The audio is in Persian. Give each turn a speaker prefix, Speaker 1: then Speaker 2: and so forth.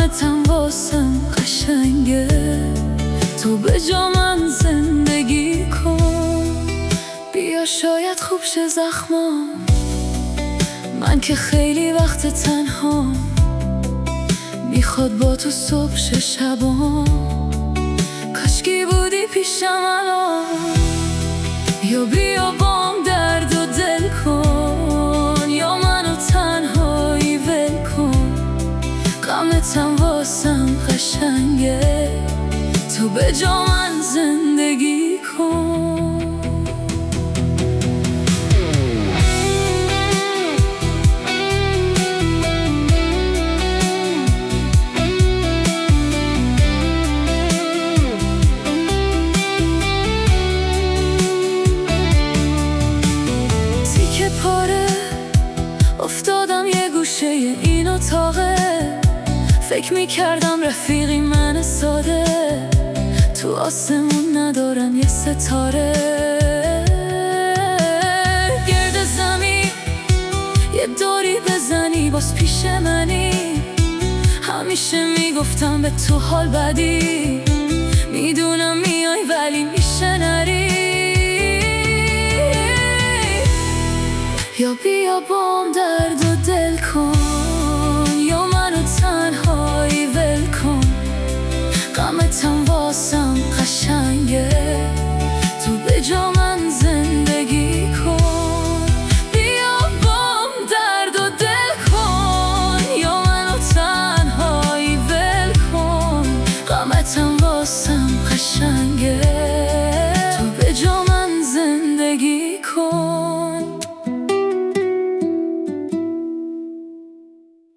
Speaker 1: غمتم واسم قشنگه، تو به جا من زندگی کن. بیا شاید خوب شه زخمام، من که خیلی وقت تنها، میخواد با تو صبح شه شبام. کاشکی بودی پیشم الان، یا بیا بام درد و دل کن، یا منو تنهایی ول کن. غمتم واسم قشنگه، تو به جا من زندگی کن. پاره افتادم یه گوشه این اتاقه، فکر میکردم رفیقی من ساده، تو آسمون ندارم یه ستاره. گرد زمین یه دوری بزنی باز پیش منی، همیشه میگفتم به تو حال بدی، میدونم میای ولی میشه نری. یا بیا بام درد و دل کن، یا منو تنهایی ول کن. غمتم واسم قشنگه، تو به جا من زندگی کن. بیا بام درد و دل کن، یا منو تنهایی ول کن. غمتم واسم قشنگه، تو به جا من زندگی